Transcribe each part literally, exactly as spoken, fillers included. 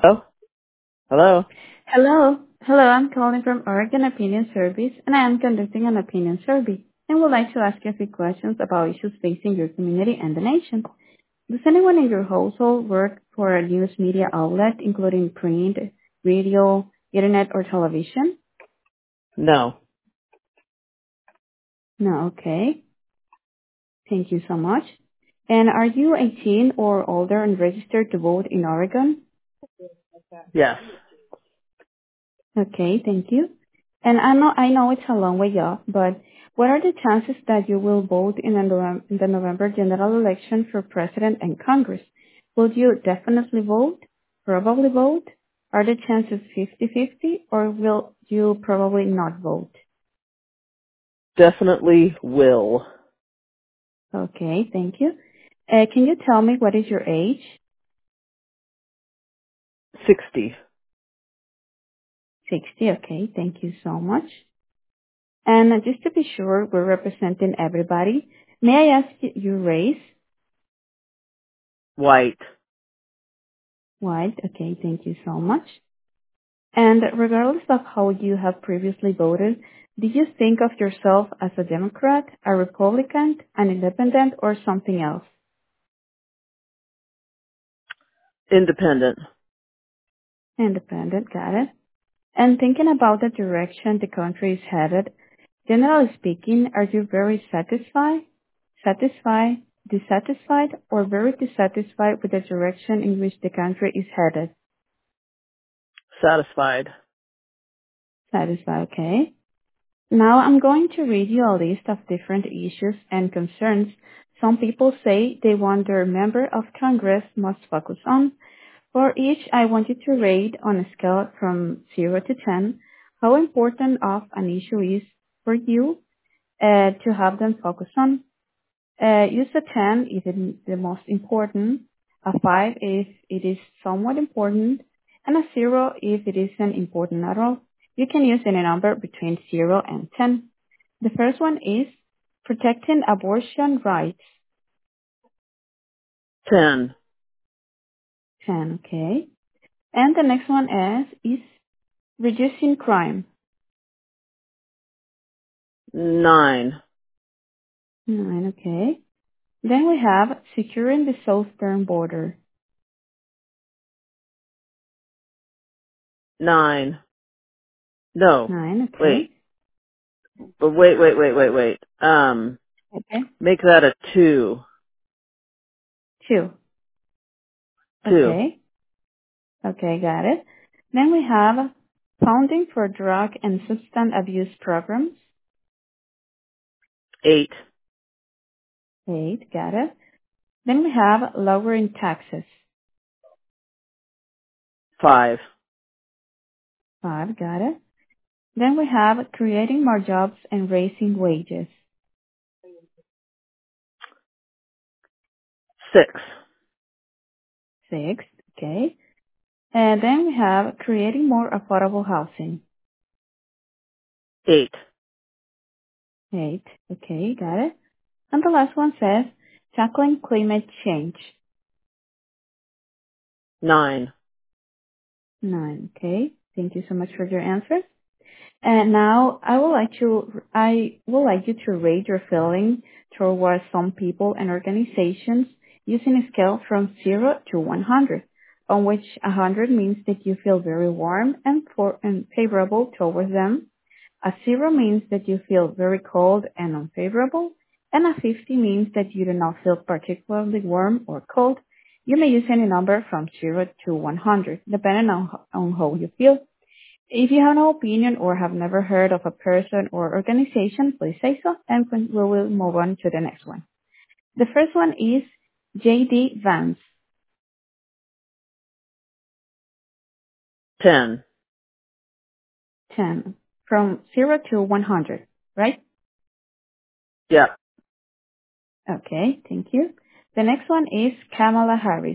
Oh, hello. Hello. Hello, I'm calling from Oregon Opinion Service, and I am conducting an opinion survey and would like to ask you a few questions about issues facing your community and the nation. Does anyone in your household work for a news media outlet, including print, radio, internet, or television? No. No, okay. Thank you so much. And are you eighteen or older and registered to vote in Oregon? Yes. Okay, thank you. And I know I know it's a long way off, but what are the chances that you will vote in the Novem- in the November general election for president and Congress? Will you definitely vote? Probably vote? Are the chances fifty-fifty, or will you probably not vote? Definitely will. Okay, thank you. Uh, can you tell me what is your age? sixty. sixty, okay, thank you so much. And uh, just to be sure we're representing everybody, may I ask you your race? White. White. Okay, thank you so much. And regardless of how you have previously voted, do you think of yourself as a Democrat, a Republican, an independent, or something else? Independent. Independent, got it. And thinking about the direction the country is headed, generally speaking, are you very satisfied, satisfied, dissatisfied, or very dissatisfied with the direction in which the country is headed? Satisfied. Satisfied, okay. Now I'm going to read you a list of different issues and concerns some people say they want their member of Congress must focus on. For each, I want you to rate on a scale from zero to ten how important of an issue is for you uh, to have them focus on. Uh, use a ten if it is the most important, a five if it is somewhat important, and a zero if it isn't important at all. You can use any number between zero and ten. The first one is protecting abortion rights. ten. ten, okay. And the next one is, is reducing crime. nine. nine, okay. Then we have securing the southern border. nine. No. nine, okay. Wait. But wait, wait, wait, wait, wait. Um, Okay. make that a two. two, Two. okay. Okay, got it. Then we have funding for drug and substance abuse programs. Eight. eight, got it. Then we have lowering taxes. Five. five, got it. Then we have creating more jobs and raising wages. Six. six, okay. And then we have creating more affordable housing. Eight. eight, okay, got it. And the last one says tackling climate change. Nine. nine, okay. Thank you so much for your answers. And now I would like to I would like you to rate your feeling towards some people and organizations using a scale from zero to one hundred, on which one hundred means that you feel very warm and for and favorable towards them. A zero means that you feel very cold and unfavorable, and a fifty means that you do not feel particularly warm or cold. You may use any number from zero to one hundred, depending on, on how you feel. If you have no opinion or have never heard of a person or organization, please say so, and we will move on to the next one. The first one is J D Vance. Ten. ten. From zero to one hundred, right? Yeah. Okay, thank you. The next one is Kamala Harris.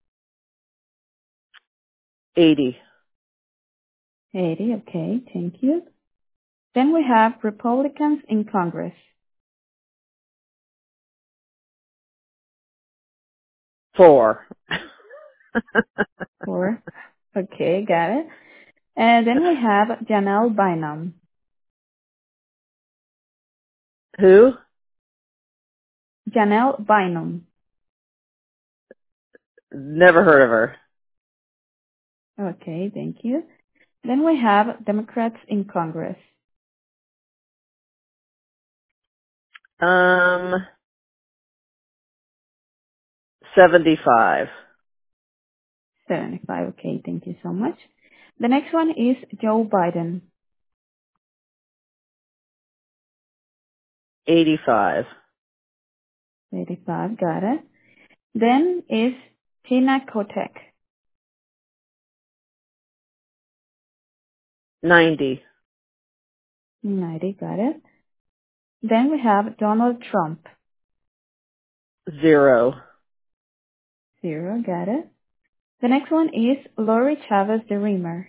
Eighty. eighty, okay, thank you. Then we have Republicans in Congress. Four. four. Okay, got it. And then we have Janelle Bynum. Who? Janelle Bynum. Never heard of her. Okay, thank you. Then we have Democrats in Congress. Um, seventy-five. seventy-five. Okay, thank you so much. The next one is Joe Biden. eighty-five. eighty-five, got it. Then is Tina Kotek. ninety. ninety, got it. Then we have Donald Trump. Zero. zero, got it. The next one is Lori Chavez de Reamer.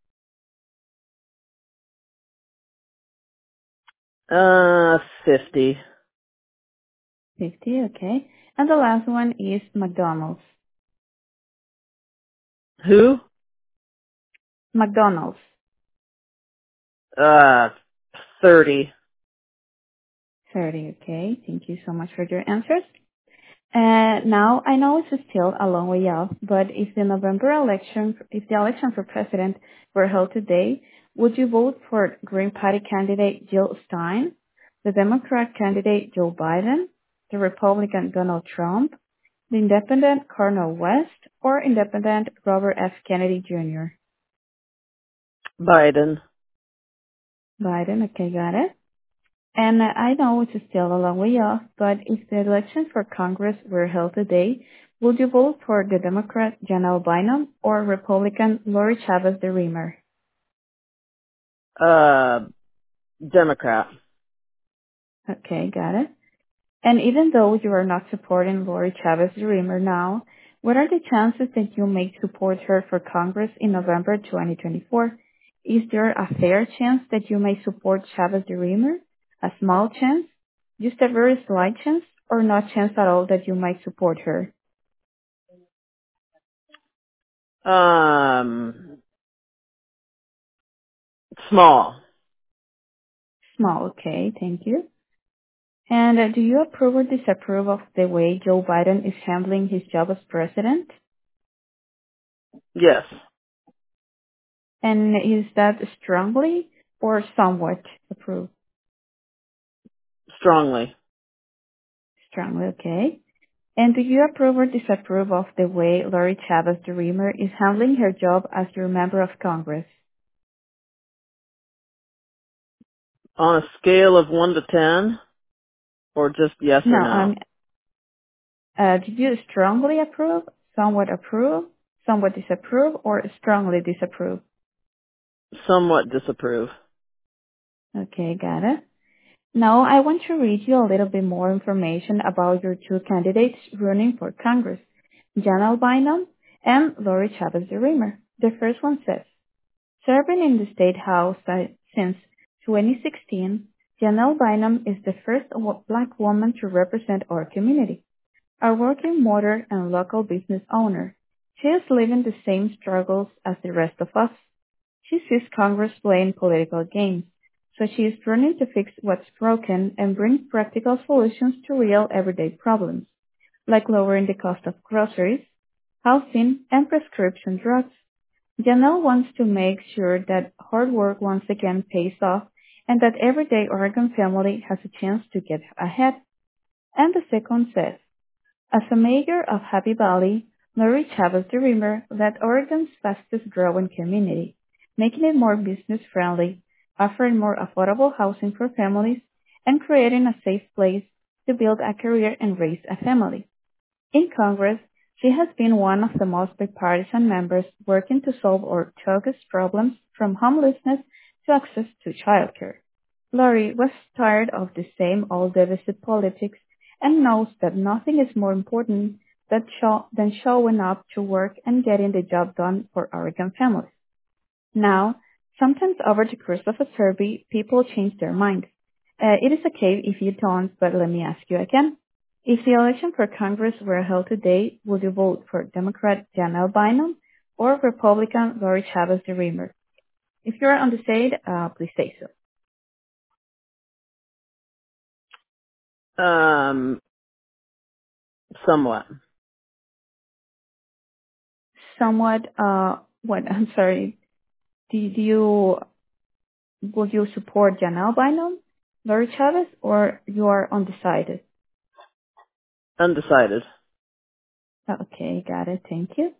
Uh, fifty. fifty, okay. And the last one is McDonald's. Who? McDonald's. Uh, thirty. thirty, okay. Thank you so much for your answers. Uh, now, I know it's still a long way off, but if the November election, if the election for president were held today, would you vote for Green Party candidate Jill Stein, the Democrat candidate Joe Biden, the Republican Donald Trump, the Independent Cornel West, or Independent Robert F. Kennedy Junior? Biden. Biden, okay, got it. And I know it's still a long way off, but if the election for Congress were held today, would you vote for the Democrat Janelle Bynum or Republican Lori Chavez de Reamer? Uh, Democrat. Okay, got it. And even though you are not supporting Lori Chavez de Reamer now, what are the chances that you may support her for Congress in November twenty twenty-four? Is there a fair chance that you may support Chavez de Reamer? A small chance? Just a very slight chance? Or no chance at all that you might support her? Um, small. Small, okay, thank you. And uh, do you approve or disapprove of the way Joe Biden is handling his job as president? Yes. And is that strongly or somewhat approved? Strongly. Strongly, okay. And do you approve or disapprove of the way Lori Chavez de Reamer is handling her job as your member of Congress? On a scale of one to ten, or just yes No, or um, no? uh, did you strongly approve, somewhat approve, somewhat disapprove, or strongly disapprove? Somewhat disapprove. Okay, got it. Now, I want to read you a little bit more information about your two candidates running for Congress, Janelle Bynum and Lori Chavez de Reamer. The first one says, serving in the State House si- since twenty sixteen, Janelle Bynum is the first wo- black woman to represent our community. A working mother and local business owner, she is living the same struggles as the rest of us. She sees Congress playing political games, so she is running to fix what's broken and bring practical solutions to real everyday problems, like lowering the cost of groceries, housing, and prescription drugs. Janelle wants to make sure that hard work once again pays off and that everyday Oregon family has a chance to get ahead. And the second says, as a mayor of Happy Valley, Lori Chavez de Reamer led Oregon's fastest growing community, making it more business friendly, offering more affordable housing for families, and creating a safe place to build a career and raise a family. In Congress, she has been one of the most bipartisan members working to solve our toughest problems from homelessness to access to childcare. Lori was tired of the same old divisive politics and knows that nothing is more important than, show, than showing up to work and getting the job done for Oregon families. Now, sometimes over the course of a survey, people change their minds. Uh, it is okay if you don't, but let me ask you again. If the election for Congress were held today, would you vote for Democrat Janelle Bynum or Republican Lori Chavez de Reamer? If you're undecided, uh, please say so. Um, somewhat. Somewhat, uh, what, I'm sorry, do, do you, would you support Janelle Bynum, Lori Chavez, or you are undecided? Undecided. Okay, got it. Thank you.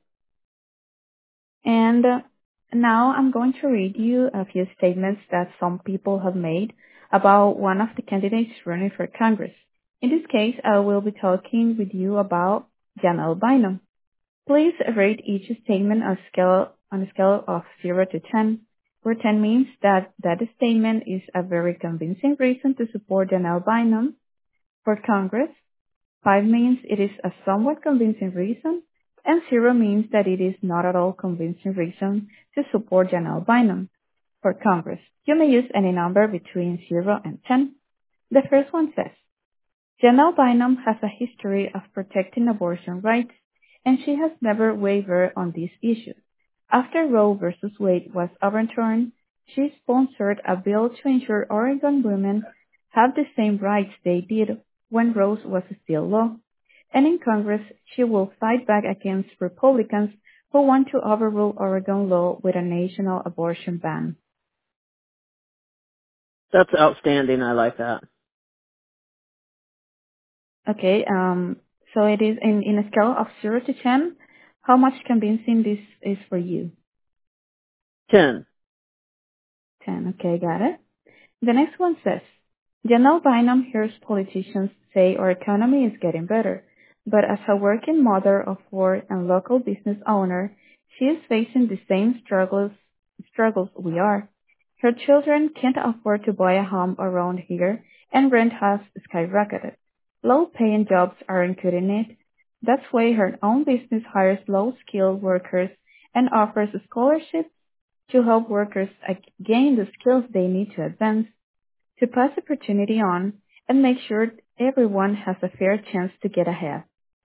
And uh, now I'm going to read you a few statements that some people have made about one of the candidates running for Congress. In this case, I will be talking with you about Janelle Bynum. Please rate each statement on a scale, on a scale of zero to ten, where ten means that that statement is a very convincing reason to support Janelle Bynum for Congress. Five means it is a somewhat convincing reason, and zero means that it is not at all convincing reason to support Janelle Bynum for Congress. You may use any number between zero and ten. The first one says, Janelle Bynum has a history of protecting abortion rights, and she has never wavered on this issue. After Roe versus Wade was overturned, she sponsored a bill to ensure Oregon women have the same rights they did when Roe was still law. And in Congress, she will fight back against Republicans who want to overrule Oregon law with a national abortion ban. That's outstanding. I like that. Okay, um, so it is in, in a scale of zero to ten. How much convincing this is for you? ten. ten, okay, got it. The next one says, Janelle Bynum hears politicians say our economy is getting better, but as a working mother of four and local business owner, she is facing the same struggles struggles we are. Her children can't afford to buy a home around here, and rent has skyrocketed. Low-paying jobs aren't cutting it. That's why her own business hires low-skilled workers and offers scholarships to help workers gain the skills they need to advance, to pass opportunity on, and make sure everyone has a fair chance to get ahead.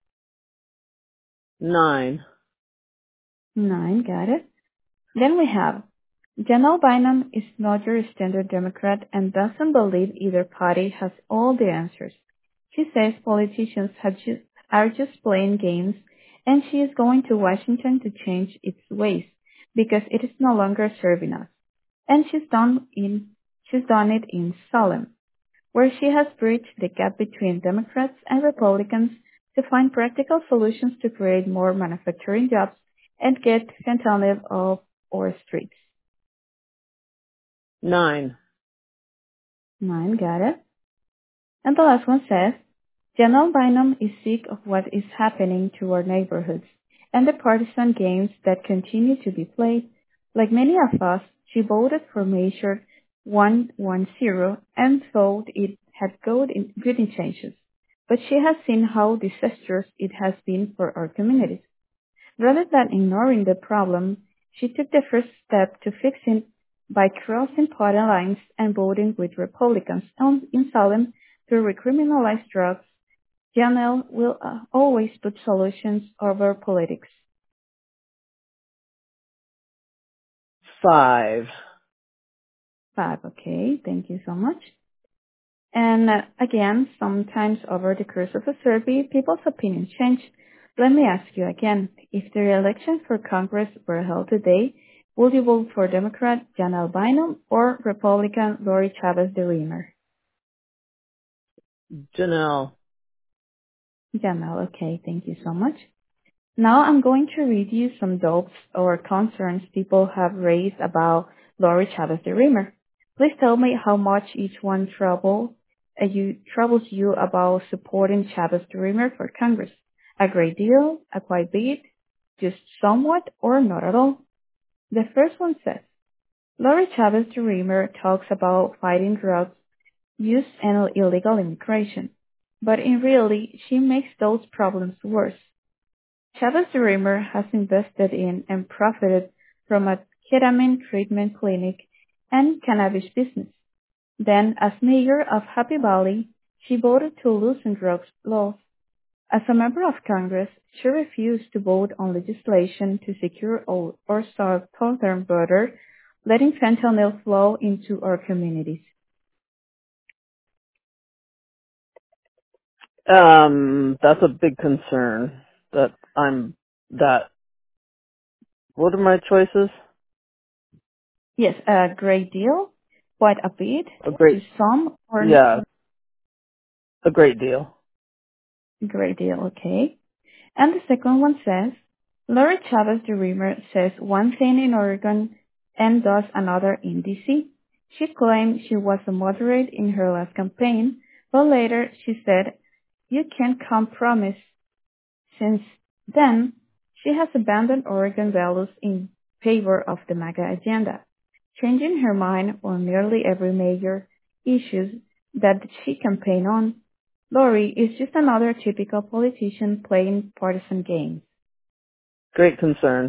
Nine. Nine, got it. Then we have Janelle Bynum is not your standard Democrat and doesn't believe either party has all the answers. She says politicians have just, are just playing games, and she is going to Washington to change its ways because it is no longer serving us. And she's done in she's done it in Salem, where she has bridged the gap between Democrats and Republicans to find practical solutions to create more manufacturing jobs and get fentanyl off our streets. Nine. Nine, got it. And the last one says, Janelle Bynum is sick of what is happening to our neighborhoods and the partisan games that continue to be played. Like many of us, she voted for Measure one ten and thought it had good, in, good intentions. But she has seen how disastrous it has been for our communities. Rather than ignoring the problem, she took the first step to fix it by crossing party lines and voting with Republicans in Salem to recriminalize drugs. Janelle will uh, always put solutions over politics. Five. Five, okay. Thank you so much. And uh, again, sometimes over the course of a survey, people's opinions change. Let me ask you again, if the elections for Congress were held today, would you vote for Democrat Janelle Bynum or Republican Lori Chavez de Reamer? Janelle. Janelle, okay. Thank you so much. Now I'm going to read you some doubts or concerns people have raised about Lori Chavez de Reamer. Please tell me how much each one trouble, uh, you, troubles you about supporting Chavez de Reamer for Congress. A great deal, a quite bit, just somewhat, or not at all. The first one says, Lori Chavez de Reamer talks about fighting drug use and illegal immigration, but in reality, she makes those problems worse. Chavez de Reamer has invested in and profited from a ketamine treatment clinic and cannabis business. Then, as mayor of Happy Valley, she voted to loosen drugs laws. As a member of Congress, she refused to vote on legislation to secure or or stop southern border, letting fentanyl flow into our communities. Um, that's a big concern. That I'm that. What are my choices? Yes, a great deal, quite a bit, A to great, some, or yeah, a great deal. great deal, okay? And the second one says, Lori Chavez the Dreamer says one thing in Oregon and does another in D C. She claimed she was a moderate in her last campaign, but later she said, you can't compromise. Since then, she has abandoned Oregon values in favor of the MAGA agenda, changing her mind on nearly every major issue that she campaigned on. Lori is just another typical politician playing partisan games. Great concern.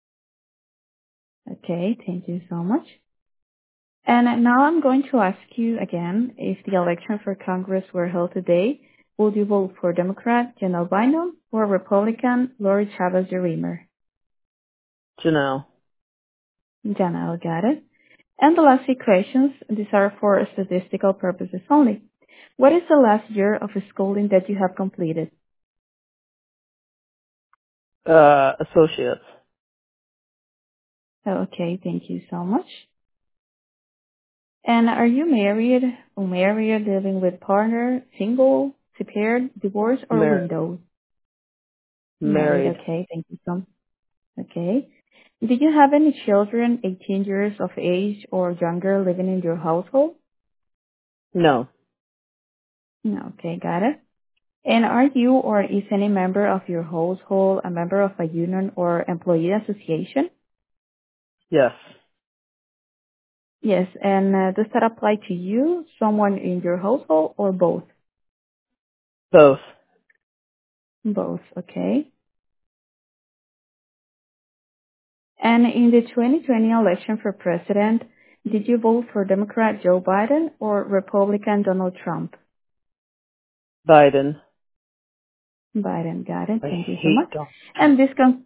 Okay, thank you so much. And now I'm going to ask you again, if the election for Congress were held today, would you vote for Democrat Janelle Bynum or Republican Lori Chavez the Dreamer? Janelle. Janelle, got it. And the last three questions, these are for statistical purposes only. What is the last year of schooling that you have completed? Uh, associates. Okay, thank you so much. And are you married, unmarried, living with partner, single, separated, divorced, or Married. widowed? Married, Married. okay, thank you so much. Okay. Did you have any children eighteen years of age or younger living in your household? No. No, okay, got it. And are you or is any member of your household a member of a union or employee association? Yes. Yes, and uh, does that apply to you, someone in your household, or both? Both. Both, okay. And in the twenty twenty election for president, did you vote for Democrat Joe Biden or Republican Donald Trump? Biden. Biden, got it. I Thank you so hate much. Donald And this con-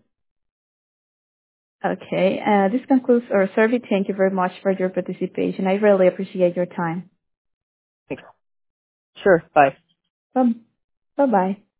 okay, uh, this concludes our survey. Thank you very much for your participation. I really appreciate your time. Trump. Sure. Bye. Bye bye.